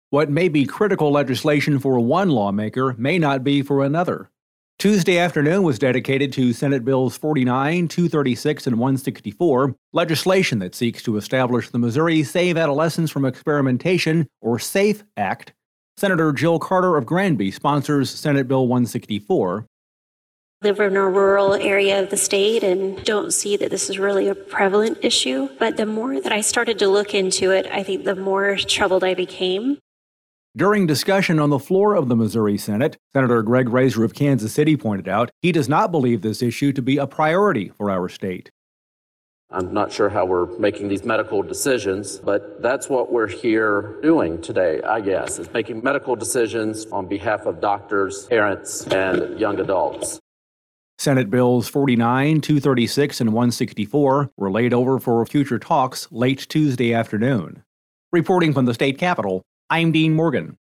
What may be critical legislation for one lawmaker may not be for another. Tuesday afternoon was dedicated to Senate Bills 49, 236, and 164, legislation that seeks to establish the Missouri Save Adolescents from Experimentation, or SAFE Act. Senator Jill Carter of Granby sponsors Senate Bill 164. Live in a rural area of the state and don't see that this is really a prevalent issue. But the more that I started to look into it, I think the more troubled I became. During discussion on the floor of the Missouri Senate, Senator Greg Razor of Kansas City pointed out he does not believe this issue to be a priority for our state. I'm not sure how we're making these medical decisions, but that's what we're here doing today, I guess, is making medical decisions on behalf of doctors, parents, and young adults. Senate Bills 49, 236, and 164 were laid over for future talks late Tuesday afternoon. Reporting from the state capitol, I'm Dean Morgan.